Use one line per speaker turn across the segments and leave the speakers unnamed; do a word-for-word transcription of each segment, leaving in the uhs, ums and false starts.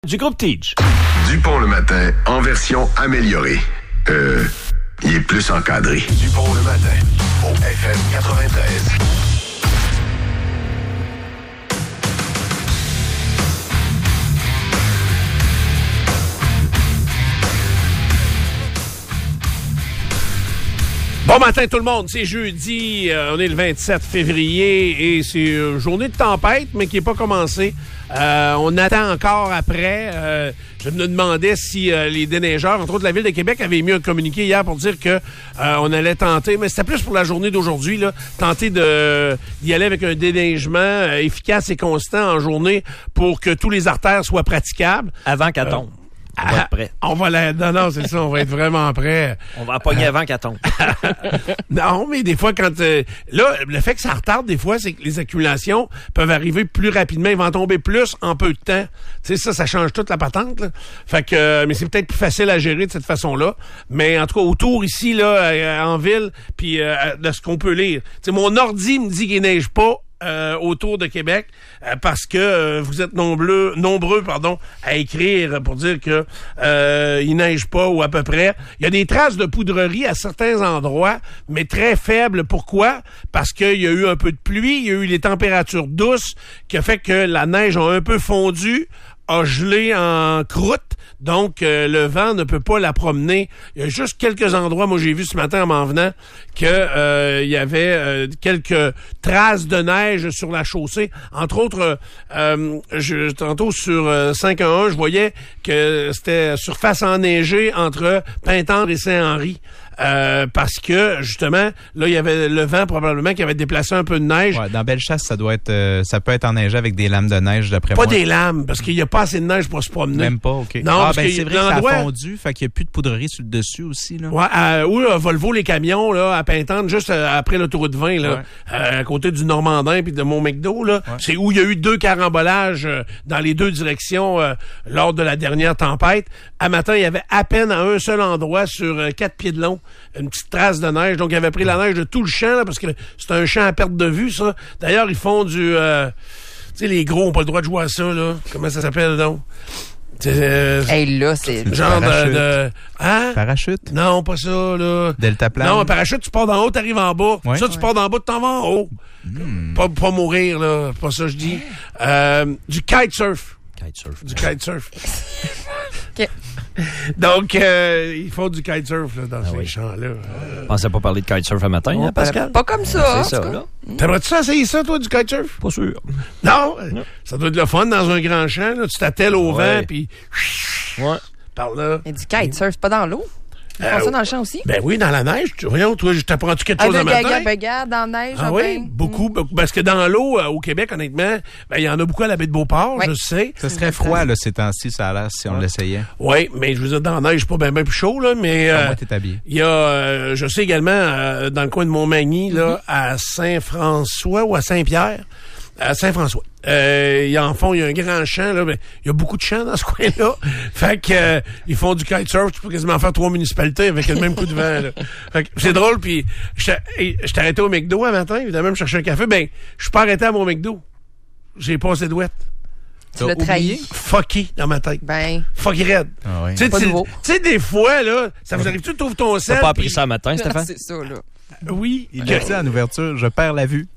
Du groupe Tige.
Dupont le matin, en version améliorée. Euh, il est plus encadré.
Dupont le matin, au F M quatre-vingt-treize.
Bon matin tout le monde, c'est jeudi, euh, on est le vingt-sept février et c'est une journée de tempête, mais qui n'est pas commencée. Euh, on attend encore après. Euh, je me demandais si euh, les déneigeurs, entre autres la Ville de Québec, avaient mis un communiqué hier pour dire que euh, on allait tenter, mais c'était plus pour la journée d'aujourd'hui, là, tenter de d'y aller avec un déneigement euh, efficace et constant en journée pour que tous les artères soient praticables.
Avant qu'elle tombe. Euh, On va être prêt.
On va la... Non, non, c'est ça, on va être vraiment prêt.
On va la pogner avant qu'elle tombe.
Non, mais des fois, quand... Euh, là, le fait que ça retarde, des fois, c'est que les accumulations peuvent arriver plus rapidement. Ils vont en tomber plus en peu de temps. Tu sais, ça, ça change toute la patente, là. Fait que... Euh, mais c'est peut-être plus facile à gérer de cette façon-là. Mais en tout cas, autour, ici, là, euh, en ville, puis euh, de ce qu'on peut lire. Tu sais, mon ordi me dit qu'il neige pas Euh, autour de Québec euh, parce que euh, vous êtes nombreux, nombreux pardon, à écrire pour dire que euh, il neige pas ou à peu près. Il y a des traces de poudrerie à certains endroits, mais très faibles. Pourquoi? Parce qu'il y a eu un peu de pluie, il y a eu les températures douces qui a fait que la neige a un peu fondu, a gelé en croûte, donc euh, le vent ne peut pas la promener. Il y a juste quelques endroits, moi j'ai vu ce matin en m'en venant, que euh, il y avait euh, quelques traces de neige sur la chaussée. Entre autres, euh, je, tantôt sur euh, cinq un un, je voyais que c'était surface enneigée entre Pintendre et Saint-Henri. Euh, parce que, justement, là, il y avait le vent probablement qui avait déplacé un peu de neige.
Ouais, dans Bellechasse, ça doit être, euh, ça peut être enneigé avec des lames de neige, d'après
pas
moi.
Pas des lames, parce qu'il n'y a pas assez de neige pour se promener.
Même pas, OK.
Non,
ah,
parce
ben,
que
c'est vrai que ça
l'endroit...
a fondu, fait qu'il n'y a plus de poudrerie sur le dessus aussi, là.
Ouais, à, oui, à Volvo, les camions, là, à Pintendre, juste après l'autoroute vingt, là, ouais. euh, à côté du Normandin puis de Mont-McDo, là. Ouais. C'est où il y a eu deux carambolages euh, dans les deux directions euh, lors de la dernière tempête. À matin, il y avait à peine à un seul endroit sur euh, quatre pieds de long, une petite trace de neige. Donc, il avait pris la neige de tout le champ, là, parce que c'est un champ à perte de vue, ça. D'ailleurs, ils font du... Euh, tu sais, les gros n'ont pas le droit de jouer à ça, là. Comment ça s'appelle, donc?
Euh, hey, là, c'est...
Genre de, de... Hein?
Parachute?
Non, pas ça, là.
Deltaplane?
Non, un parachute, tu pars d'en haut, t'arrives en bas.
Ouais.
Ça, tu
ouais.
pars d'en bas, tu t'en vas en haut. Mm. Pas, pas mourir, là. Pas ça, je dis. Euh, du kitesurf.
Kitesurf.
Du kitesurf.
OK.
Donc, euh, ils font du kitesurf là, dans ah ces oui. champs-là.
Je pensais pas parler de kitesurf un matin, oh, hein, Pascal?
Pas comme ça.
C'est ça, là.
T'aimerais-tu ça essayer ça, toi, du kitesurf?
Pas sûr.
Non? non. Ça doit être le fun dans un grand champ. Là. Tu t'attelles au ouais. vent, puis...
Ouais.
Par là.
Mais du kitesurf, pas dans l'eau? Ils font euh, ça dans le champ aussi?
Ben oui, dans la neige. Tu, voyons, toi, je t'apprends-tu quelque chose
ah,
le matin?
Gaga, bagarre, dans la neige.
Ah oui, beaucoup, beaucoup. Parce que dans l'eau, euh, au Québec, honnêtement, ben il y en a beaucoup à la baie de Beauport,
ouais.
je sais.
Ça serait froid, là, ces temps-ci, ça a l'air, si on ouais. l'essayait.
Oui, mais je veux dire, dans la neige, pas bien ben plus chaud, là, mais... Euh,
moi, t'es habillé.
Il y a, euh, je sais également, euh, dans le coin de Montmagny, là, mm-hmm. à Saint-François ou à Saint-Pierre, à Saint-François. Euh, ils en font, il y a un grand champ, là, ben, il y a beaucoup de champs dans ce coin-là. Fait que, euh, ils font du kitesurf, tu peux quasiment faire trois municipalités avec le même coup de vent, là. Fait que c'est drôle, puis je t'ai arrêté au McDo un matin, évidemment, je cherchais un café, ben, je suis pas arrêté à mon McDo. J'ai passé de douette.
Tu l'as trahi?
Fucky dans ma tête.
Ben.
Fucky raide.
Ah ouais.
Tu sais, des fois, là, ça vous arrive-tu de trouver ton sel?
T'as pas appris pis... ça matin, Stéphane?
C'est ça, là.
Oui.
Il l'a dit en ouverture, je perds la vue.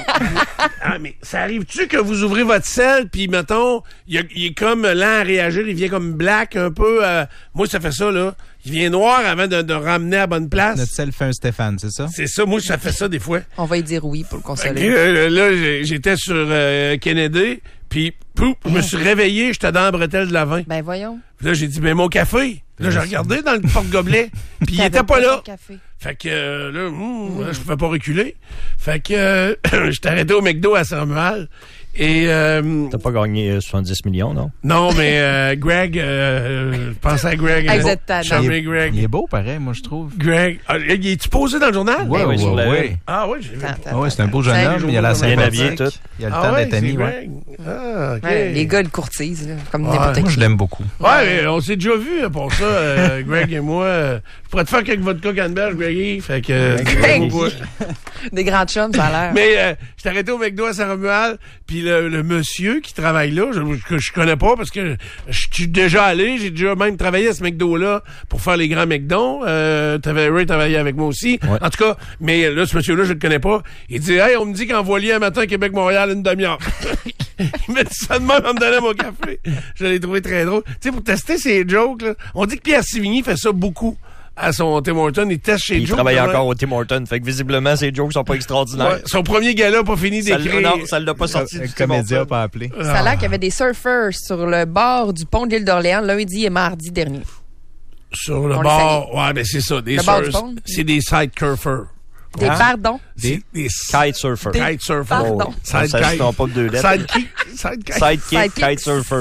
Ah, mais ça arrive-tu que vous ouvrez votre sel, puis mettons, il, a, il est comme lent à réagir, il vient comme black un peu. Euh, moi, ça fait ça, là. Il vient noir avant de, de ramener à la bonne place.
Notre sel fait un Stéphane, c'est ça?
C'est ça, moi, ça fait ça des fois.
On va y dire oui pour le consoler.
Euh, là, j'étais sur euh, Kennedy, puis pouf, je me suis réveillé, j'étais dans la bretelle de la vin.
Ben voyons.
Puis là, j'ai dit, ben mon café. Là, j'ai regardé dans le porte-gobelet, puis il était pas là. Fait que euh, là, mmh, mmh. je pouvais pas reculer. Fait que euh, je t'ai arrêté au McDo à Saint-Romuald. Et euh,
t'as pas gagné euh, soixante-dix millions, non?
Non, mais euh, Greg, euh, je pensais à Greg.
Vous êtes tannant.
Il est,
Greg.
il est beau, pareil, moi, je trouve.
Greg. Ah, il est-tu posé dans le journal?
Oui, oui, oui. oui.
Ah oui, j'ai vu.
Ah oui, c'est un beau jeune homme. Il a la sympathie. Tout. Il a le
ah,
temps
ouais,
d'être ami.
Ouais. Ah, okay.
Ouais, les gars, ils courtisent, là, comme
ouais.
n'importe qui.
Moi, je l'aime beaucoup.
Ouais, ouais. On s'est déjà vu pour ça, euh, Greg et moi. Euh, je pourrais te faire quelques vodka canneberge, Greggy. Fait que. Euh,
Des grands chums, ça a l'air.
Mais euh, je t'ai arrêté au McDo à Saint-Romuald, puis le, le monsieur qui travaille là, je, que je connais pas parce que je suis déjà allé, j'ai déjà même travaillé à ce McDo-là pour faire les grands McDo. Euh, t'avais Ray travaillait avec moi aussi.
Ouais.
En tout cas, mais là, ce monsieur-là, je le connais pas. Il dit, hey, on me dit qu'en voilier un matin, Québec-Montréal, une demi-heure. Il m'a dit ça de même en me donnant mon café. Je l'ai trouvé très drôle. Tu sais, pour tester ces jokes, là, on dit que Pierre Sévigny fait ça beaucoup à son Tim Hortons. Il teste chez
Il
Joe.
travaille
là,
encore au Tim Hortons. Fait que visiblement, ses jokes sont pas extraordinaires.
ouais, son premier gala pas fini
Ça
d'écrire.
l'a- non, ça l'a pas sorti
Le
du Tim
comédien n'a
Hortons.
pas appelé.
Ça a l'air qu'il y avait des surfers sur le bord du pont de l'île d'Orléans lundi et mardi dernier.
Sur le
On le
bord. Ouais, ben c'est ça. Des
Le bord du
surfers.
pont.
C'est des side surfers.
Des
Ah.
pardons.
Des, des
Kite surfer.
Des-
kite surfers.
Pardon.
Side
Ça,
kite.
c'est pas de deux lettres.
Side kick. Side kite.
Sidekick,
Sidekick.
kite surfer.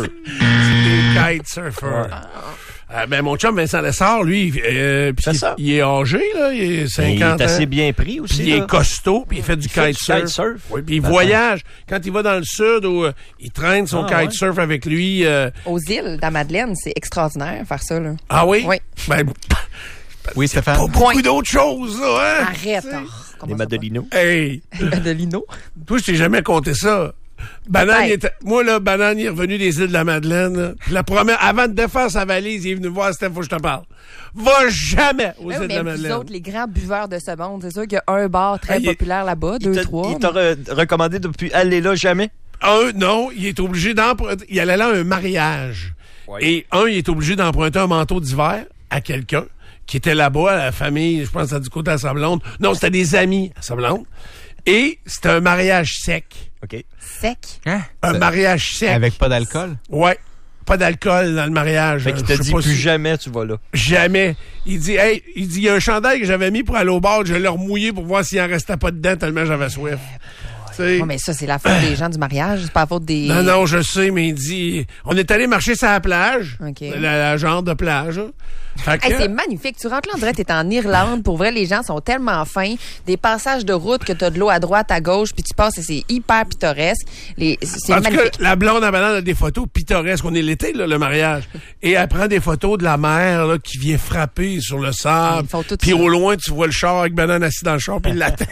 Des kite surfers.
Ouais.
Euh, ben, mon chum Vincent Lessard, lui, euh, puis
C'est
il,
ça.
il est âgé, là. Il est
Il
cinquante
est assez
ans.
bien pris
Puis
aussi.
il
là.
est costaud, puis il fait du
Il fait
kite
du
surf.
kitesurf.
Oui, puis il
Attends.
voyage. Quand il va dans le sud, où, euh, il traîne son
Ah, ouais.
kite surf avec lui. euh,
Aux îles, dans Madeleine, c'est extraordinaire faire ça, là.
ah oui?
Oui.
Ben,
Oui, Stéphane.
pas beaucoup
Point.
d'autres choses, là, hein?
Arrête. oh, comment
Des
ça
Madelinos.
Hey!
va? Madelino.
Toi, je t'ai jamais compté ça. Banane,
Peut-être.
il était- moi, là, Banane, il est revenu des îles de la Madeleine. Là. Puis la première, avant de défaire sa valise, il est venu voir Steph, faut que je te parle. Va jamais aux
Mais
îles
oui,
de
mais
la
vous
Madeleine.
autres, les grands buveurs de ce monde, c'est sûr qu'il y a un bar très
Ah, il est-
populaire là-bas,
Il
deux,
t'a-
trois.
il t'a re- recommandé depuis aller là jamais?
Un, non, il est obligé d'emprunter. Il allait là à un mariage.
Oui.
Et un, il est obligé d'emprunter un manteau d'hiver à quelqu'un qui était là-bas, à la famille, je pense, à du côté à sa blonde. Non, c'était des amis à sa blonde. Et c'était un mariage sec.
OK.
Sec.
Hein?
Un mariage sec.
Avec pas d'alcool?
Ouais. Pas d'alcool dans le mariage.
Fait qu'il
Je
t'a
sais
dit
pas
plus
si-
jamais tu vas là.
Jamais. Il dit, hey, il dit, il y a un chandail que j'avais mis pour aller au bar, je l'ai remouillé pour voir s'il en restait pas dedans tellement j'avais soif. Tu sais.
Ouais, mais ça, c'est la faute des gens du mariage, c'est pas la faute des...
Non, non, je sais, mais il dit, on est allé marcher sur la plage.
OK.
La, la genre de plage. là. Fait que,
Hey, c'est magnifique. Tu rentres là, on dirait que t'es en Irlande. Pour vrai, les gens sont tellement fins. Des passages de route que t'as de l'eau à droite, à gauche, puis tu passes et c'est hyper pittoresque. Les... C'est
en tout
magnifique.
cas, la blonde à Banane a des photos pittoresques. On est l'été, là, le mariage. Et elle prend des photos de la mer, là, qui vient frapper sur le sable.
Ils font tout
Puis
ça.
au loin, tu vois le char avec Banane assis dans le char, puis il l'attend.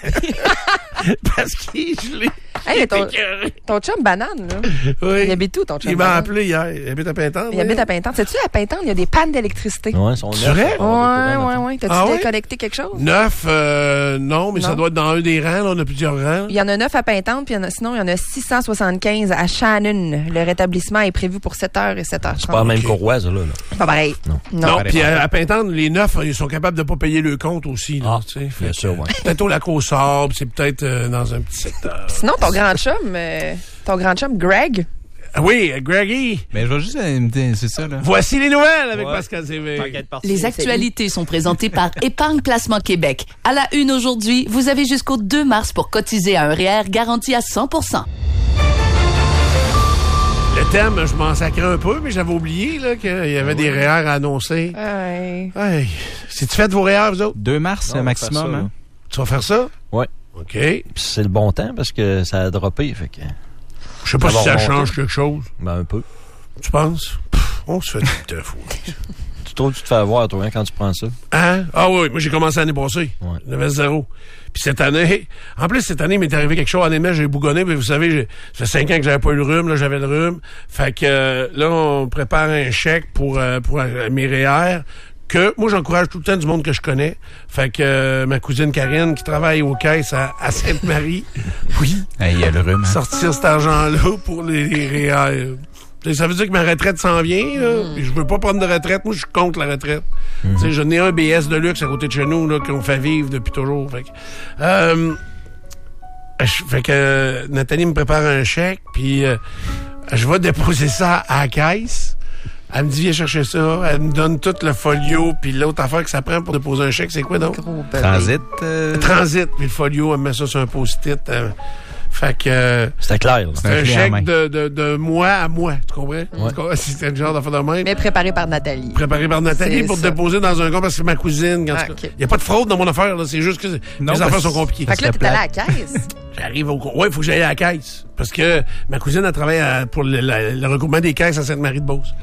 Parce qu'il est gelé.
Hey, mais ton,
Écœuré.
ton chum banane, là.
Oui.
Il habite où, ton chum
Il m'a
banane?
appelé hier. Il habite à Pintante.
Il habite à Pintante. Sais-tu, à Pintante, il y a des pannes d'électricité.
Ouais, son
C'est vrai?
Ouais, ouais, ouais. T'as-tu
Ah
déjà
oui?
connecté quelque chose?
Neuf, euh, non, mais
Non.
ça doit être dans un des rangs. Là, on a plusieurs rangs.
Il y en a neuf à Pintante, puis il y en a, sinon, il y en a six cent soixante-quinze à Shannon. Le rétablissement est prévu pour sept heures et sept heures trente.
Pas la même
Ok.
courroise, là. là.
C'est pas pareil.
Non.
Non,
Pareil,
puis
pareil.
à, à Pintante, les neufs, ils sont capables de pas payer le compte aussi. Là,
Ah,
tu sais. Fait
bien
que,
sûr, ouais.
Peut-être au lac aux Sables, c'est peut-être euh, dans un petit secteur.
Sinon, ton grand chum, euh, ton grand chum Greg,
Ah oui, Greggy,
Mais je vais juste euh, me dire, c'est ça, là.
voici les nouvelles avec
Ouais.
Pascal Sévé.
T'inquiète pas.
Les actualités sont présentées par Épargne Placement Québec. À la une aujourd'hui, vous avez jusqu'au deux mars pour cotiser à un R E E R garanti à cent pour cent.
Le thème, je m'en sacrais un peu, mais j'avais oublié là, qu'il y avait des R E E R à annoncer.
ouais.
Hey, c'est-tu fait vos R E E R, vous autres?
deux mars
Non, on va
maximum,
faire ça,
hein?
Tu vas faire ça?
Ouais.
OK.
Puis c'est le bon temps parce que ça a droppé, fait que.
Je sais pas
Ça
si
va
ça
remonter.
change quelque chose.
Ben, un peu.
Tu penses? Pff, on se fait tout à fou.
Tu trouves que tu te fais avoir, toi, hein, quand tu prends ça?
Hein? Ah oui, moi j'ai commencé l'année passée.
Ouais.
J'avais zéro. Puis cette année, en plus cette année, il m'est arrivé quelque chose. Honnêtement, j'ai bougonné, mais vous savez, j'ai- ça fait cinq ans que j'avais pas eu le rhume, là, j'avais le rhume. Fait que euh, là, on prépare un chèque pour, euh, pour euh, mes R E E R. Que moi, j'encourage tout le temps du monde que je connais. Fait que euh, ma cousine Karine, qui travaille aux caisses à, à Sainte-Marie, oui,
Hey, il y a le rhume, hein?
sortir cet argent-là pour les, les R E E R. T'sais, ça veut dire que ma retraite s'en vient, là. Puis je veux pas prendre de retraite. Moi, je suis contre la retraite. Tu sais, j'en ai un B S de luxe à côté de chez nous, là, qu'on fait vivre depuis toujours. Fait que, euh, je- fait que euh, Nathalie me prépare un chèque, puis euh, je vais déposer ça à la caisse. Elle me dit, viens chercher ça. Elle me donne tout le folio, puis l'autre affaire que ça prend pour déposer un chèque, c'est quoi donc?
Gros bébé.
Transit. euh,
Transit, puis le folio, elle me met ça sur un post-it. euh, fait que... euh,
C'était clair, là.
c'est
un
un
clé en main.
chèque de, de, de moi à moi, tu comprends? Tu comprends? C'est un genre d'affaire de même.
Mais préparé par Nathalie.
Préparé par Nathalie
C'est
pour
ça.
déposer dans un compte parce que c'est ma cousine. Il
Ah,
n'y
ok.
a pas de fraude dans mon affaire, là. C'est juste que
Non,
les
parce-
affaires sont compliquées.
Fait que là,
serait
t'es allé à la caisse.
J'arrive au compte. Ouais, il faut que j'aille à la caisse. Parce que ma cousine a travaillé à- pour le, la- le regroupement des caisses à Sainte-Marie-de-Beauce.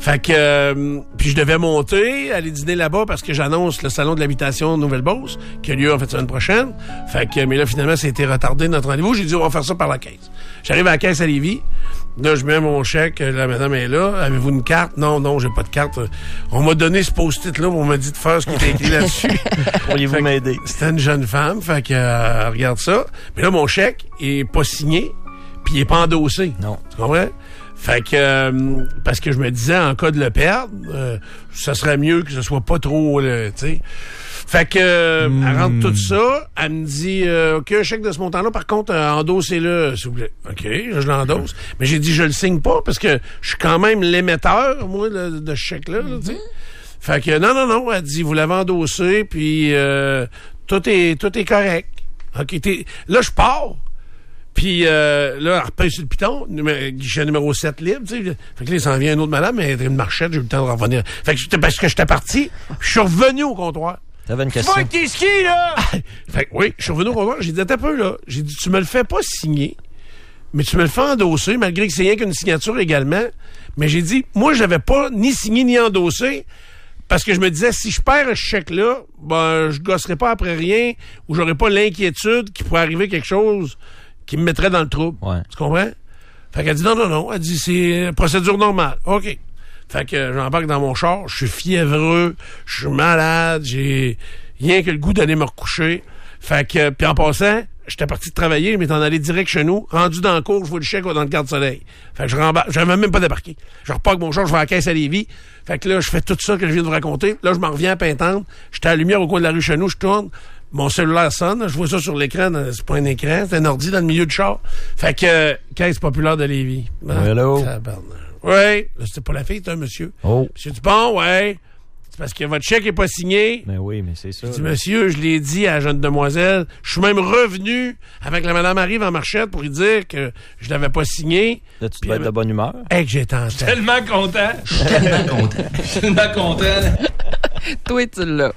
Fait que, euh, puis je devais monter, aller dîner là-bas parce que j'annonce le salon de l'habitation de Nouvelle-Beauce qui a lieu en fait la semaine prochaine. Fait que, mais là, finalement, ça a été retardé notre rendez-vous. J'ai dit, on va faire ça par la caisse. J'arrive à la caisse à Lévis. Là, je mets mon chèque. La madame est là. Avez-vous une carte? Non, non, j'ai pas de carte. On m'a donné ce post-it-là. On m'a dit de faire ce qui était écrit là-dessus.
Pourriez-vous m'aider?
C'était une jeune femme. Fait que, euh, regarde ça. Mais là, mon chèque est pas signé. Puis il est pas endossé.
Non.
Tu comprends? Fait que, euh, parce que je me disais, en cas de le perdre, euh, ça serait mieux que ce soit pas trop, tu sais. Fait que, euh,
Mm.
elle rentre tout ça, elle me dit, euh, OK, un chèque de ce montant-là, par contre, euh, endossez-le, s'il vous plaît. OK, je l'endosse. Mais j'ai dit, je le signe pas, parce que je suis quand même l'émetteur, moi, de, de ce chèque-là, là, tu sais. Fait que, non, non, non, elle dit, vous l'avez endossé, puis euh, tout est tout est correct. OK, t'es, là, je pars. Puis euh, là, elle repasse sur le piton, numé- guichet numéro sept libre, tu sais. Fait que là, il s'en vient un autre madame, mais elle a une marchette, j'ai eu le temps de revenir. Fait que j'étais, parce que j'étais parti, je suis revenu au comptoir.
T'avais une question.
tes skis, là! Fait que oui, je suis revenu au comptoir, j'ai dit, attends un peu, là. J'ai dit, tu me le fais pas signer, mais tu me le fais endosser, malgré que c'est rien qu'une signature également. Mais j'ai dit, moi, j'avais pas ni signé ni endossé, parce que je me disais, si je perds ce chèque-là, ben, je gosserai pas après rien, ou j'aurais pas l'inquiétude qu'il pourrait arriver quelque chose qui me mettrait dans le trouble.
Ouais.
Tu comprends? Fait qu'elle dit non, non, non. Elle dit c'est procédure normale. OK. Fait que j'embarque dans mon char, je suis fiévreux, je suis malade, j'ai rien que le goût d'aller me recoucher. Fait que, puis en passant, j'étais parti de travailler, mais t'en allais direct chez nous. Rendu dans le cours, je vois le chèque dans le garde-soleil. Fait que je rembarque, j'avais même pas débarqué. Je repars avec mon char, je vais à la caisse à Lévis. Fait que là, je fais tout ça que je viens de vous raconter. Là, je m'en reviens à Pintante. J'étais à la lumière au coin de la rue chez nous, je tourne. Mon cellulaire sonne, je vois ça sur l'écran, c'est pas un écran, c'est un ordi dans le milieu du char. Fait que, euh, caisse populaire de Lévis. Ah,
Hello.
tabarnak. Oui, là, c'était pas la fille, c'était un monsieur.
Oh.
Monsieur Dupont, ouais. C'est parce que votre chèque est pas signé.
Mais oui, mais c'est ça.
Je dis,
là.
monsieur, je l'ai dit à la jeune demoiselle. Je suis même revenu avec la madame arrive en marchette pour lui dire que je l'avais pas signé.
Là, tu
Puis
dois être
elle-
de bonne humeur.
Hey, que j'ai tenté.
Tellement content. Je suis tellement content. Je suis tellement content.
Toi, tu l'as.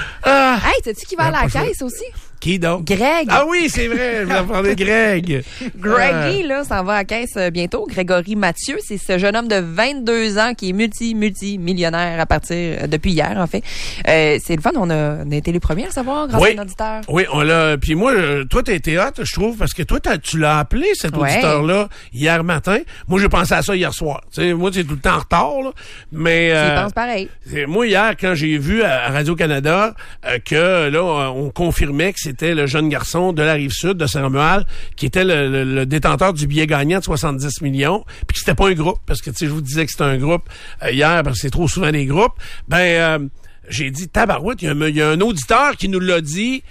Ah,
Hey, sais-tu qui va à la
pas
caisse aussi?
qui donc?
Greg.
Ah oui, c'est vrai, je vais en parler de Greg.
Greggy, là, s'en va à la caisse euh, bientôt. Grégory Mathieu, c'est ce jeune homme de vingt-deux ans qui est multi, multi millionnaire à partir, euh, depuis hier, en fait. Euh, c'est le fun, on a, on a été les premiers à le savoir grâce
Oui.
à un auditeur.
Oui, on l'a. Puis moi, euh, toi, t'as été hot, je trouve, parce que toi, t'as- tu l'as appelé, cet
Ouais.
auditeur-là, hier matin. Moi, j'ai pensé à ça hier soir. Tu sais, moi, c'est tout le temps en retard, là. Mais.
Tu y
euh,
penses pareil.
c'est- moi, hier, quand j'ai vu à à Radio-Canada euh, que là, on confirmait que c'était le jeune garçon de la Rive-Sud, de Saint-Romuald, qui était le, le- le détenteur du billet gagnant de soixante-dix millions, puis que c'était pas un groupe, parce que, tu sais, je vous disais que c'était un groupe euh, hier, parce que c'est trop souvent des groupes, ben, euh, j'ai dit, tabarouette, il y, a un- il y a un auditeur qui nous l'a dit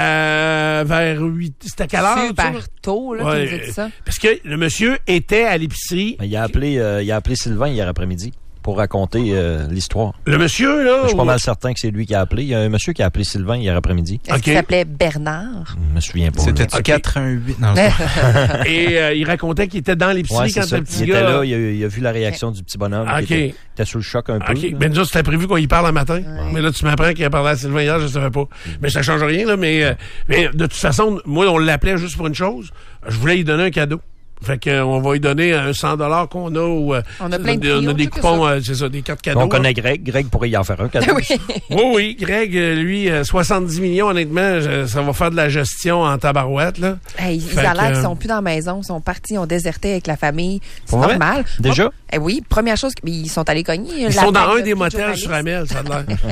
euh, vers huit... C'était à quelle heure?
Super
ça?
tôt, là,
Ouais,
tu nous as dit ça.
parce que le monsieur était à l'épicerie.
Mais il a appelé, euh, il a appelé Sylvain hier après-midi pour raconter euh, l'histoire.
Le monsieur, là...
Je suis pas
ou-
mal certain que c'est lui qui a appelé. Il y a un monsieur qui a appelé Sylvain hier après-midi.
Est-ce
OK.
qu'il s'appelait Bernard?
Je me souviens pas.
C'était
là.
Ok.
quatre un huit. Non, c'est pas-
Et euh, il racontait qu'il était dans l'épicerie
Ouais, c'est
quand
ça.
le petit
Il
gars...
était là, il a, il a vu la réaction du petit bonhomme.
OK.
Qui était, était sous le choc un peu.
OK.
là.
Ben, nous autres, c'était prévu qu'on y parle un matin. Mais là, tu m'apprends qu'il a parlé à Sylvain hier, je ne savais pas. Mais ça change rien, là. Mais, euh, mais de toute façon, moi, on l'appelait juste pour une chose. Je voulais lui donner un cadeau. Fait qu'on va lui donner un cent dollars qu'on a ou... euh,
On a plein de
on a
prix, on
des
check
coupons, euh, c'est ça, des cartes cadeaux.
On
là.
connaît Greg. Greg pourrait y en faire un cadeau.
oui.
Oui, oui. Greg, euh, lui, euh, soixante-dix millions, honnêtement, je- ça va faire de la gestion en tabarouette, là.
Hey, ils
Fait
a l'air
que,
qu'ils sont plus dans la maison, ils sont partis, ils ont déserté avec la famille. C'est
Pour vrai?
normal.
Déjà?
Bon, eh oui, première chose, mais ils sont allés cogner.
Ils
la
sont dans
tête
un
de
des
tout
motels
journaliste.
sur Amel, ça a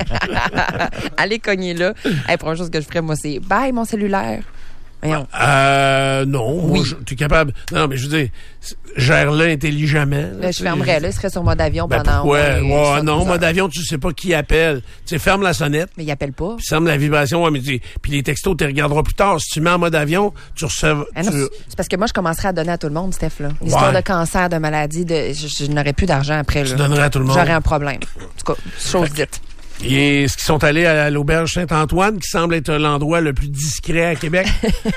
l'air.
Allez cogner là. Hey, première chose que je ferais, moi, c'est bye mon cellulaire. Voyons.
Euh, non. Moi,
Oui.
je- tu es capable. Non, mais je veux dire, gère-le intelligemment.
Là, je fermerais, là, il serait sur mode avion
Ben
pendant.
pourquoi?
au moins
Ouais,
soixante-douze
non,
heures.
mode avion, tu sais pas qui appelle. Tu sais, ferme la sonnette,
Mais il appelle pas.
puis ferme la vibration. Ouais, mais tu- puis les textos, tu les regarderas plus tard. Si tu mets en mode avion, tu reçois...
Ah non,
tu-
c'est- c'est parce que moi, je commencerais à donner à tout le monde, Steph, là. L'histoire
Ouais.
de cancer, de maladie, de, je, je n'aurais plus d'argent après, là.
Tu donnerais à tout le monde.
J'aurais un problème. En tout cas, chose dite.
Et est-ce qu'ils sont allés à l'auberge Saint-Antoine, qui semble être l'endroit le plus discret à Québec?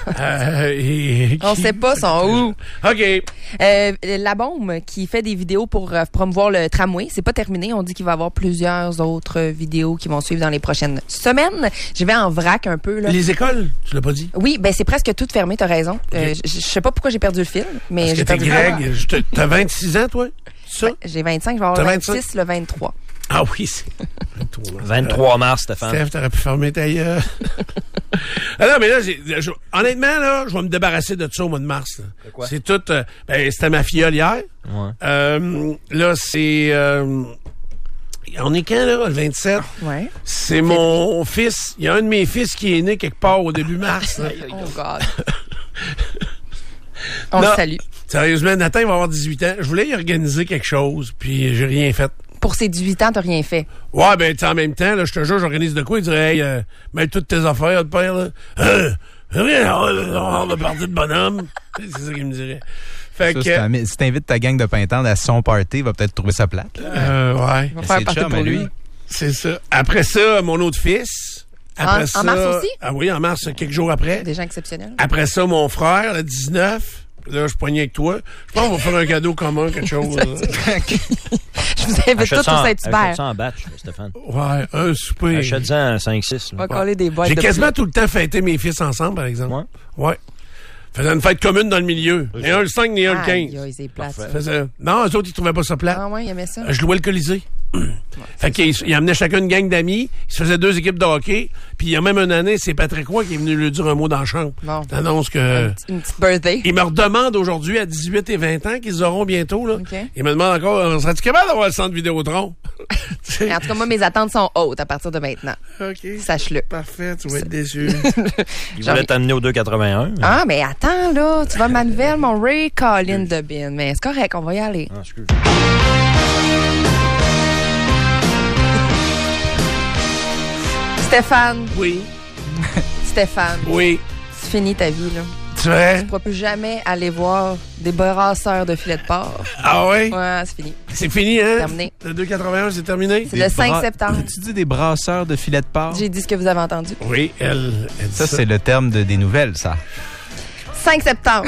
euh, et,
On sait pas, sont où.
OK.
Euh, la bombe qui fait des vidéos pour euh, promouvoir le tramway, c'est pas terminé. On dit qu'il va y avoir plusieurs autres euh, vidéos qui vont suivre dans les prochaines semaines. Je vais en vrac un peu, là.
Les écoles, tu l'as pas dit?
Oui, ben c'est presque tout fermé, t'as raison. Euh, je je sais pas pourquoi j'ai perdu le fil, mais
Parce que
j'ai
t'es
perdu le fil.
Greg. je te- T'as vingt-six ans, toi? ça?
Ben, j'ai vingt-cinq, je vais avoir
T'as
vingt-six
vingt-cinq?
le vingt-trois.
Ah oui, c'est...
vingt-trois mars, Stéphane.
Steph, t'aurais pu fermer ta gueule. Ah non, mais là, j'ai, je- honnêtement, là, je vais me débarrasser de ça au mois de mars. Là.
De quoi?
C'est tout... euh, ben, c'était ma filleule hier.
Ouais.
Euh, là, c'est... euh, on est quand, là, le vingt-sept?
Ouais.
C'est mon fils. Il y a un de mes fils qui est né quelque part au début mars. là.
Oh God. On
Non.
le salue.
Sérieusement, Nathan, il va avoir dix-huit ans. Je voulais y organiser quelque chose, puis j'ai rien fait.
Pour ses dix-huit ans, t'as rien fait.
Ouais, ben, tu sais, en même temps, là, je te jure, j'organise de quoi? Il dirait, hey, euh, mets toutes tes affaires, le père, là. Euh, rien, on va partir de bonhomme. C'est ça qu'il me dirait. Fait
Ça,
que,
si t'am- si t'invites ta gang de pintante à son party, il va peut-être trouver ça plate. là.
euh, ouais,
Il va
Mais
faire
c'est
partie
chum,
pour
à
lui.
lui.
c'est ça. Après ça, mon autre fils. Après
En- en
ça,
mars aussi?
Ah oui, en mars, quelques jours après.
Des gens exceptionnels.
Après ça, mon frère, le dix-neuf. Là, je poignais avec toi. Je pense qu'on va faire un cadeau commun, quelque chose. là.
Je vous invite
Achète
tous
ça
au
en-
Saint-Hubert.
achète ça en batch, Stéphane.
Ouais, un souper.
Achète-en un cinq six.
On va coller des boîtes
J'ai
de
quasiment
poulet.
tout le temps fêté mes fils ensemble, par exemple.
Ouais.
Ouais. Faisait une fête commune dans le milieu. Ni un le cinq, ni un le
Aïe,
quinze.
aïe, c'est plate, ça.
Faisait... Non, eux autres, ils trouvaient pas ça plat.
Ah ouais, il aimait ça.
Je louais le Colisée. Fait qu'ils ils amenaient chacun une gang d'amis. Ils se faisaient deux équipes de hockey. Puis il y a même une année, c'est Patrick Roy qui est venu lui dire un mot dans la chambre.
Bon.
T'annonces que...
Une petite- Une petite birthday.
Ils me redemandent aujourd'hui à dix-huit et vingt ans qu'ils auront bientôt. Là.
OK.
Ils me demandent encore, euh, serais-tu capable d'avoir le centre Vidéotron? Tu sais.
En tout cas, moi, mes attentes sont hautes à partir de maintenant.
OK.
Sache-le.
Parfait, tu vas être déçu.
Il
J'en ai-
voulait t'amener au deux quatre-vingt-un.
Ah, mais attends, là. Tu vas ma nouvelle, mon Ray Colin de Bin. Mais c'est correct, on va y aller.
Ah, excuse.
Stéphane,
Oui,
Stéphane,
oui.
c'est fini ta vie, là.
Tu vois?
Tu ne pourras plus jamais aller voir des brasseurs de filet de porc.
Ah ouais?
Ouais, c'est fini.
C'est fini, hein?
Terminé.
Le deux quatre-vingt-un, c'est terminé?
C'est le cinq
bras-
septembre.
Tu dis des brasseurs de filets de porc?
J'ai dit ce que vous avez entendu.
Oui, elle, elle dit
Ça,
ça.
c'est le terme de, des nouvelles, ça.
cinq septembre.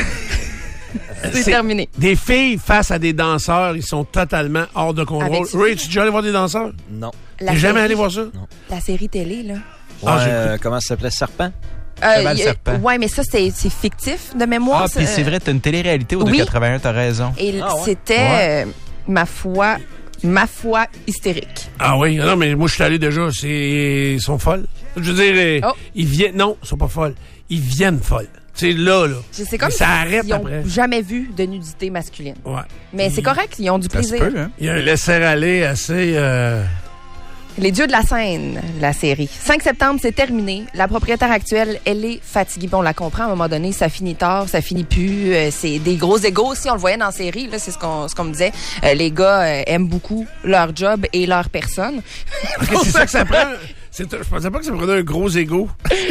c'est terminé.
Des filles face à des danseurs, ils sont totalement hors de contrôle.
Avec-
Ray, tu es déjà allé voir des danseurs?
Non.
La
T'es jamais
série-
allé voir ça?
La série télé, là.
Ah,
Ouais,
j'ai-
euh, comment ça s'appelait? Serpent?
Cheval
y a-
serpent.
ouais, mais ça, c'est c'est fictif de mémoire.
Ah, puis c'est
euh,
vrai, t'as une télé-réalité au
oui.
deux quatre-vingt-un, t'as raison.
Et
Ah, ouais.
c'était,
Ouais.
euh, ma foi, ma foi hystérique.
Ah oui? Ah non, mais moi, je suis allé déjà. C'est... Ils sont folles. Je veux dire, euh,
Oh.
ils viennent... Non, ils sont pas folles. Ils viennent folles. C'est là, là.
C'est comme
Mais ça arrête
ils ont
après.
jamais vu de nudité masculine.
Ouais.
Mais c'est correct, ils ont du
Ça se
plaisir.
peut, hein?
Il y a un laisser-aller assez... euh,
Les dieux de la scène, la série. cinq septembre, c'est terminé. La propriétaire actuelle, elle est fatiguée. Puis on la comprend, à un moment donné, ça finit tard, ça finit plus. Euh, c'est des gros égos. Si on le voyait dans la série, là, c'est ce qu'on ce qu'on me disait. Euh, les gars euh, aiment beaucoup leur job et leur personne.
OK, c'est ça que ça prend. C'est... Je pensais pas que ça prenait un gros ego.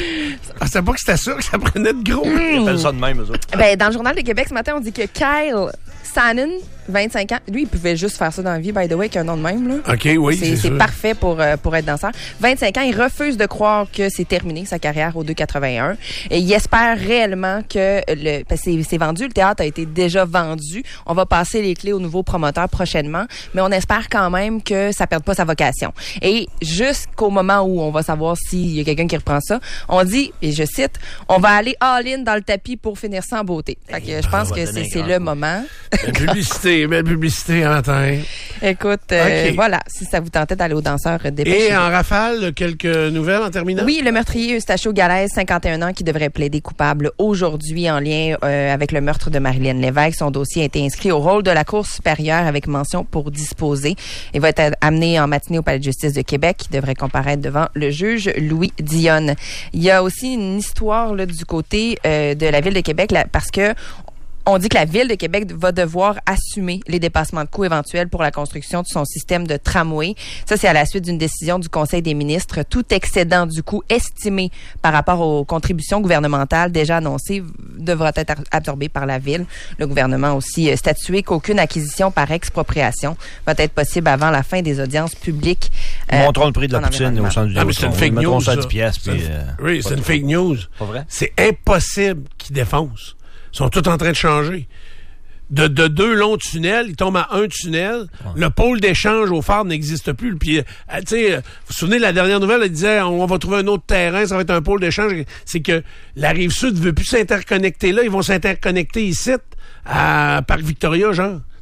Je pensais pas que c'était ça, que ça prenait de gros.
Ils appellent ça de même, eux autres.
Ben, dans le Journal de Québec, ce matin, on dit que Kyle Sanin, vingt-cinq ans, lui, il pouvait juste faire ça dans la vie, by the way, qu'un nom de même, là.
OK, oui,
C'est
c'est,
c'est
sûr.
parfait pour, euh, pour être danseur. vingt-cinq ans, il refuse de croire que c'est terminé, sa carrière au deux quatre-vingt-un. Et il espère réellement que le, parce que c'est, c'est vendu, le théâtre a été déjà vendu. On va passer les clés au nouveau promoteur prochainement, mais on espère quand même que ça perde pas sa vocation. Et jusqu'au moment où on va savoir s'il y a quelqu'un qui reprend ça, on dit, et je cite, on va aller all-in dans le tapis pour finir ça en beauté. Fait que je pense
on va
que
donner
c'est,
un
c'est
grand
le
coup.
moment.
Belle publicité, belle publicité un matin.
Écoute, euh,
Ok.
voilà, si ça vous tentait d'aller au danseur, dépêchez-vous.
Et en rafale, quelques nouvelles en terminant?
Oui, le meurtrier Eustachio Galaise, cinquante et un ans, qui devrait plaider coupable aujourd'hui en lien euh, avec le meurtre de Marilyn Lévesque. Son dossier a été inscrit au rôle de la Cour supérieure avec mention pour disposer. Il va être amené en matinée au Palais de justice de Québec. Il devrait comparaître devant le juge Louis Dionne. Il y a aussi une histoire là, du côté euh, de la Ville de Québec là, parce que on dit que la Ville de Québec va devoir assumer les dépassements de coûts éventuels pour la construction de son système de tramway. Ça, c'est à la suite d'une décision du Conseil des ministres. Tout excédent du coût estimé par rapport aux contributions gouvernementales déjà annoncées devra être absorbé par la Ville. Le gouvernement a aussi statué qu'aucune acquisition par expropriation va être possible avant la fin des audiences publiques.
Ils
euh,
montreront le prix de la
en
poutine
environnement.
au centre du
Ah, mais c'est une fake
Ils mettront
news,
ça à
ça.
dix piastres,
C'est
puis,
une-
euh,
Oui,
pas
c'est
de-
une fake news.
Pas vrai?
C'est impossible qu'ils défoncent. Ils sont tous en train de changer. De, de deux longs tunnels, ils tombent à un tunnel. Le pôle d'échange au phare n'existe plus. Puis, euh, tu sais, vous vous souvenez de la dernière nouvelle, elle disait on va trouver un autre terrain, ça va être un pôle d'échange. C'est que la Rive-Sud ne veut plus s'interconnecter là. Ils vont s'interconnecter ici, à Parc Victoria, genre. Tu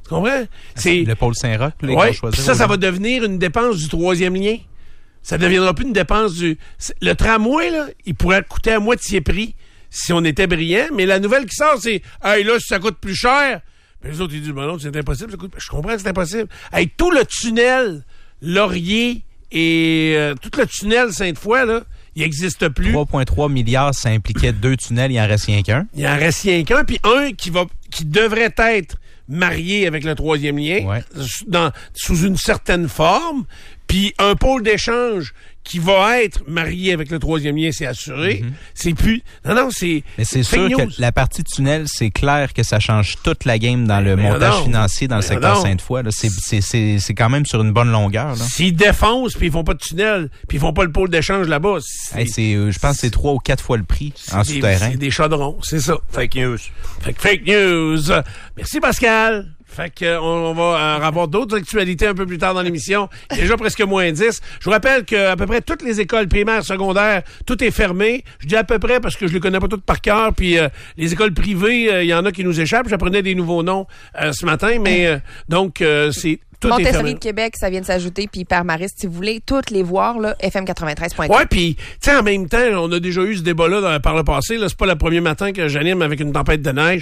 Tu comprends? C'est
le pôle Saint-Roch, là,
ouais,
ils vont choisir.
puis ça, ça va devenir une dépense du troisième lien. Ça ne deviendra plus une dépense du... Le tramway, là, il pourrait coûter à moitié prix si on était brillant, mais la nouvelle qui sort, c'est « Hey, là, si ça coûte plus cher... » Mais les autres, ils disent « Ben non, c'est impossible, ça coûte... » Je comprends que c'est impossible. Hey, tout le tunnel Laurier et euh, tout le tunnel Sainte-Foy, là, il n'existe plus.
trois virgule trois milliards, ça impliquait deux tunnels, il en reste rien qu'un.
Il en reste rien qu'un, puis un qui va, qui devrait être marié avec le troisième lien,
ouais.
dans, sous une certaine forme, puis un pôle d'échange qui va être marié avec le troisième lien, c'est assuré. Mm-hmm. C'est plus... Non, non, c'est...
Mais c'est sûr news. Que la partie tunnel, c'est clair que ça change toute la game dans le mais montage non. financier dans le mais secteur non. Sainte-Foy. Là. C'est, c'est, c'est, c'est quand même sur une bonne longueur. Là.
S'ils défoncent, puis ils font pas de tunnel, puis ils font pas le pôle d'échange là-bas...
C'est, hey, c'est, euh, je pense que c'est trois ou quatre fois le prix en
des,
souterrain.
C'est des chaudrons, c'est ça.
Fake news.
Fait que fake news. Merci, Pascal. Fait que euh, on, on va euh, avoir d'autres actualités un peu plus tard dans l'émission. Il est déjà presque moins dix. Je vous rappelle qu'à peu près toutes les écoles primaires, secondaires, tout est fermé. Je dis à peu près parce que je les connais pas toutes par cœur. Puis euh, les écoles privées, il euh, y en a qui nous échappent. J'apprenais des nouveaux noms euh, ce matin, mais euh, donc euh, c'est...
Montessori de Québec, ça vient de s'ajouter, puis Père Mariste, si vous voulez toutes les voir, là, F M quatre-vingt-treize point com.
Ouais, puis, tu sais, en même temps, on a déjà eu ce débat-là dans, par le passé. Là, c'est pas le premier matin que j'anime avec une tempête de neige.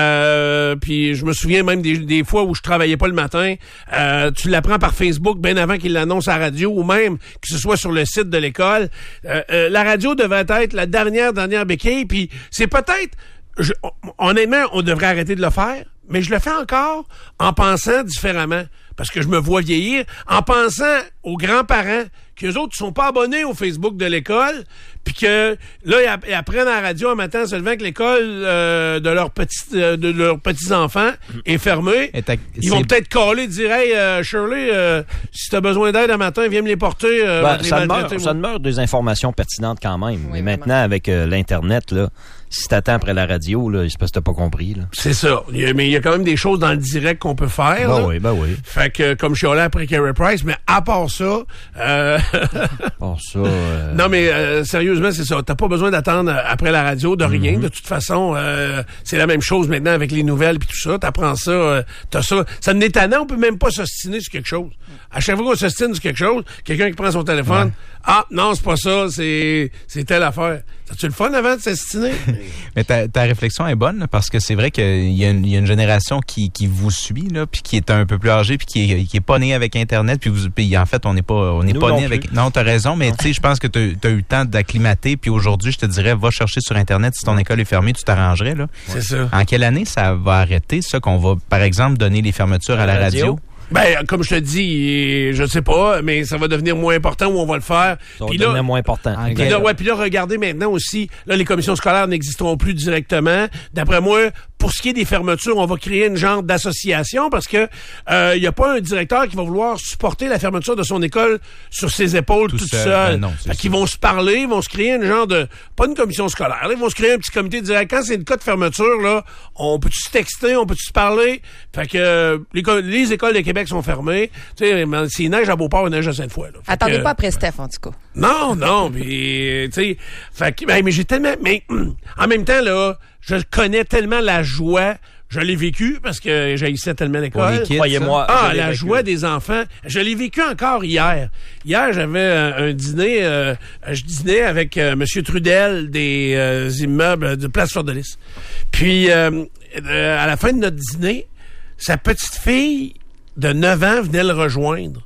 Euh, puis, je me souviens même des, des fois où je travaillais pas le matin. Euh, tu l'apprends par Facebook bien avant qu'il l'annonce à la radio, ou même que ce soit sur le site de l'école. Euh, euh, la radio devait être la dernière, dernière béquille. Puis, c'est peut-être... Je, honnêtement, on devrait arrêter de le faire, mais je le fais encore en pensant différemment. Parce que je me vois vieillir, en pensant aux grands-parents qu'eux autres ne sont pas abonnés au Facebook de l'école, puis que là, ils apprennent à la radio un matin en se levant que l'école euh, de leurs petits euh, de leurs petits-enfants est fermée. Ta, ils vont peut-être caller et dire « Hey, euh, Shirley, euh, si tu as besoin d'aide un matin, viens me les porter. Euh,
ben,
les
ça, demeure, ça demeure des informations pertinentes quand même. Oui, mais vraiment. Maintenant, avec euh, l'Internet, là, si t'attends après la radio, là, c'est parce que t'as pas compris. Là.
C'est ça. Il y a, mais il y a quand même des choses dans le direct qu'on peut faire.
Ben
là.
oui, ben oui.
Fait que, comme je suis allé après Carey Price, mais à part ça... Euh...
à part ça... Euh...
Non, mais euh, sérieusement, c'est ça. T'as pas besoin d'attendre après la radio de rien. Mm-hmm. De toute façon, euh, c'est la même chose maintenant avec les nouvelles puis tout ça. T'apprends ça, euh, t'as ça. Ça n'est étonnant, on peut même pas s'ostiner sur quelque chose. À chaque fois qu'on s'ostine sur quelque chose, quelqu'un qui prend son téléphone... Ouais. Ah, non, c'est pas ça, c'est, c'est telle affaire. T'as-tu le fun avant de s'estiner?
Mais ta, ta réflexion est bonne, parce que c'est vrai qu'il y a une, il y a une génération qui, qui vous suit, là, puis qui est un peu plus âgée, puis qui est, qui est pas née avec Internet, puis, vous, puis en fait, on n'est pas, on n'est pas né avec... Non, t'as raison, mais tu sais, je pense que t'as, t'as eu le temps d'acclimater, puis aujourd'hui, je te dirais, va chercher sur Internet, si ton école est fermée, tu t'arrangerais, là.
C'est ça.
En quelle année ça va arrêter, ça, qu'on va, par exemple, donner les fermetures à la radio? radio?
Ben, comme je te dis, je sais pas, mais ça va devenir moins important où on va le faire.
Ça va devenir moins important.
Puis là, ouais, puis là, regardez maintenant aussi, là, les commissions scolaires n'existeront plus directement. D'après moi, pour ce qui est des fermetures, on va créer une genre d'association parce que il euh, y a pas un directeur qui va vouloir supporter la fermeture de son école sur ses épaules tout, tout seul. seul. Ben non, fait qu'ils vont se parler, ils vont se créer une genre de, pas une commission scolaire, là, ils vont se créer un petit comité de dire quand c'est le cas de fermeture, là, on peut-tu se texter, on peut-tu se parler. Fait que euh, les, les écoles de Québec sont fermées. Tu sais, s'il neige à Beauport, il neige à Sainte-Foy. Là.
Attendez
que,
pas après Steph, en tout cas.
Non, non, mais tu sais, fait que, ben, mais j'ai tellement, mais en même temps là, je connais tellement la joie. Je l'ai vécu parce que j'haïssais tellement l'école.
Croyez-moi.
Ah, la vécu. Joie des enfants. Je l'ai vécu encore hier. Hier, j'avais un, un dîner. Euh, je dînais avec euh, M. Trudel des euh, immeubles de Place Fleur de Lys. Puis, euh, euh, à la fin de notre dîner, sa petite fille de neuf ans venait le rejoindre.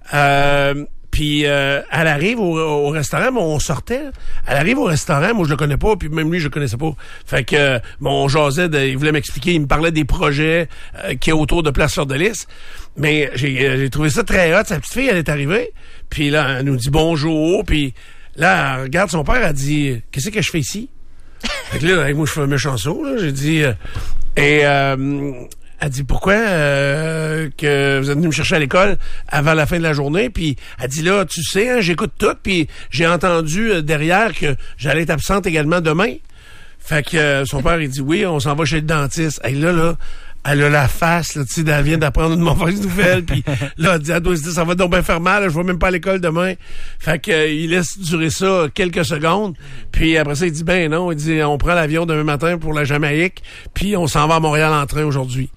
Euh, Puis euh, elle arrive au, au restaurant, mais on sortait. Elle arrive au restaurant, moi je le connais pas, puis même lui je le connaissais pas. Fait que euh, bon, on jasait, de, il voulait m'expliquer, il me parlait des projets euh, qui est autour de Place Fleur de Lys. Mais j'ai, euh, j'ai trouvé ça très hot. Sa petite fille, elle est arrivée, puis là elle nous dit bonjour, puis là elle regarde son père, elle dit qu'est-ce que je fais ici? Fait que là, avec moi je fais un méchant saut, là, j'ai dit euh, et euh, elle dit pourquoi euh, que vous êtes venu me chercher à l'école avant la fin de la journée, puis elle dit là tu sais hein, j'écoute tout, puis j'ai entendu euh, derrière que j'allais être absente également demain. Fait que euh, son père il dit oui, on s'en va chez le dentiste. Et là là elle a la face, là, tu sais, elle vient d'apprendre une mauvaise nouvelle, puis là, elle dit, elle doit se dire, ça va donc bien faire mal, je vais même pas à l'école demain. Fait que, euh, il laisse durer ça quelques secondes, puis après ça, il dit, ben non, il dit, on prend l'avion demain matin pour la Jamaïque, puis on s'en va à Montréal en train aujourd'hui.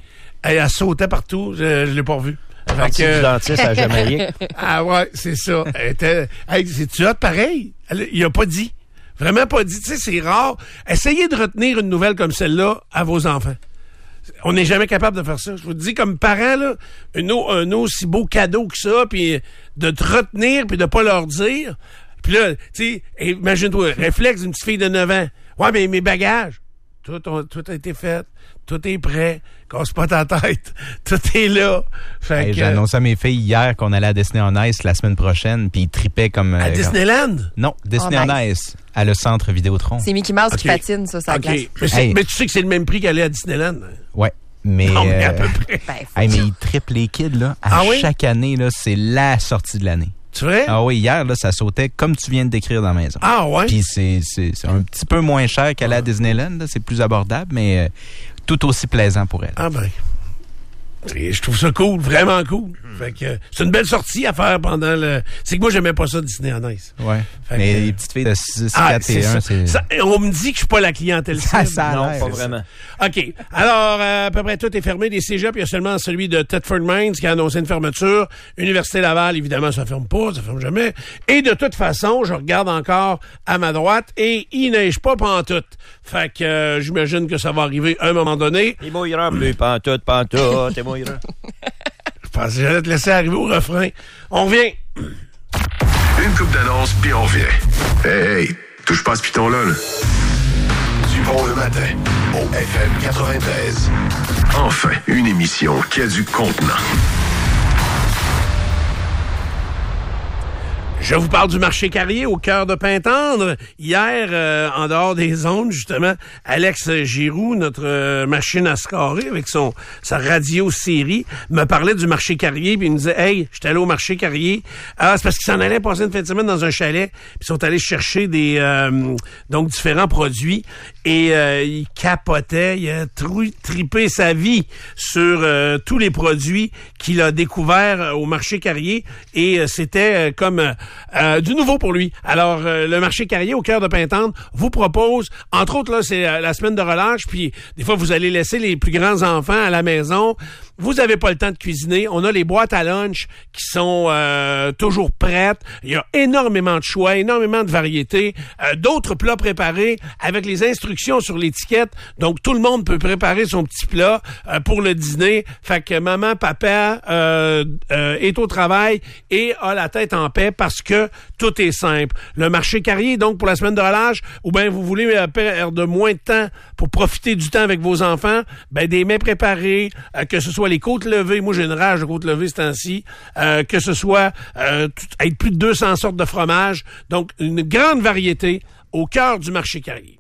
Elle, elle sautait partout. Je, je l'ai pas revue.
Partie du dentiste à Jamaïque.
Ah ouais, c'est ça. Elle était, hey, c'est-tu hot pareil? Elle, il a pas dit. Vraiment pas dit. Tu sais, c'est rare. Essayez de retenir une nouvelle comme celle-là à vos enfants. On n'est jamais capable de faire ça. Je vous dis, comme parent, là, un, un aussi beau cadeau que ça, puis de te retenir, puis de pas leur dire. Puis là, tu sais, imagine-toi, réflexe d'une petite fille de neuf ans. Ouais, mais mes bagages, tout, on, tout a été fait. Tout est prêt. Casse pas ta tête. Tout est là. Fait
hey,
que,
j'ai annoncé à mes filles hier qu'on allait à Disney on Ice la semaine prochaine, puis ils tripaient comme...
À
euh,
Disneyland?
Comme... Non, Disney
Oh,
on
nice.
Ice, à le centre Vidéotron.
C'est Mickey Mouse
Okay.
qui patine, ça, ça
OK.
glace.
Mais, c'est-
Hey.
mais tu sais que c'est le même prix qu'aller à Disneyland?
Ouais, mais...
Non, mais à
euh,
peu près.
Ben, faut
hey, mais
dire.
ils trippent les kids, là. À
Ah oui?
chaque année, là, c'est la sortie de l'année.
Tu vrai?
Ah oui, hier, là, ça sautait comme tu viens de décrire dans la maison.
Ah ouais?
Puis c'est, c'est, c'est un petit peu moins cher qu'aller à Disneyland, là. C'est plus abordable, mais euh, tout aussi plaisant pour elle.
Ah ben. Et je trouve ça cool, vraiment cool. Fait que euh, c'est une belle sortie à faire pendant le... C'est que moi, j'aimais pas ça, Disney on Ice.
Ouais.
Fait
Mais
que-
les petites filles de six,
Ah,
quatre
c'est
et
ça.
un, c'est...
Ça- On me dit que je suis pas la clientèle
Ça,
cible.
ça a
Non,
l'air,
pas
c'est ça.
vraiment.
OK. Alors, euh, à peu près tout est fermé. Des cégeps, il y a seulement celui de Thetford Mines qui a annoncé une fermeture. Université Laval, évidemment, ça ferme pas, ça ferme jamais. Et de toute façon, je regarde encore à ma droite et il neige pas pantoute. Fait que euh, j'imagine que ça va arriver à un moment donné.
Il mouillera plus, pantoute, pantoute, il mouillera.
Je pensais que j'allais te laisser arriver au refrain. On revient.
Une coupe d'annonce, puis on revient. Hey, hey, touche pas à ce piton-là, là.
Du bon le matin, au F M quatre-vingt-treize.
Enfin, une émission qui a du contenant.
Je vous parle du marché Carrier au cœur de Pintendre. Hier, euh, en dehors des ondes, justement, Alex Giroux, notre euh, machine à scorer avec son sa radio série, me parlait du marché Carrier, puis il me disait « Hey, j'étais allé au marché Carrier. » Ah, c'est parce qu'ils s'en allaient passer une fin de semaine dans un chalet, puis ils sont allés chercher des euh, donc différents produits, et euh, il capotait, il a trou- tripé sa vie sur euh, tous les produits qu'il a découverts euh, au marché Carrier, et euh, c'était euh, comme... Euh, Euh, du nouveau pour lui. Alors, euh, le marché Carrier au cœur de Pintendre vous propose, entre autres, là, c'est euh, la semaine de relâche, puis des fois, vous allez laisser les plus grands enfants à la maison. Vous avez pas le temps de cuisiner. On a les boîtes à lunch qui sont euh, toujours prêtes. Il y a énormément de choix, énormément de variétés. Euh, d'autres plats préparés avec les instructions sur l'étiquette. Donc, tout le monde peut préparer son petit plat euh, pour le dîner. Fait que maman, papa euh, euh, est au travail et a la tête en paix parce que tout est simple. Le marché Carrier, donc, pour la semaine de relâche, ou bien vous voulez euh, perdre moins de temps pour profiter du temps avec vos enfants, ben des mets préparés, euh, que ce soit les côtes levées, moi j'ai une rage de côtes levées ce temps-ci, euh, que ce soit euh, tout, avec plus de deux cents sortes de fromages, donc une grande variété au cœur du marché Carrier.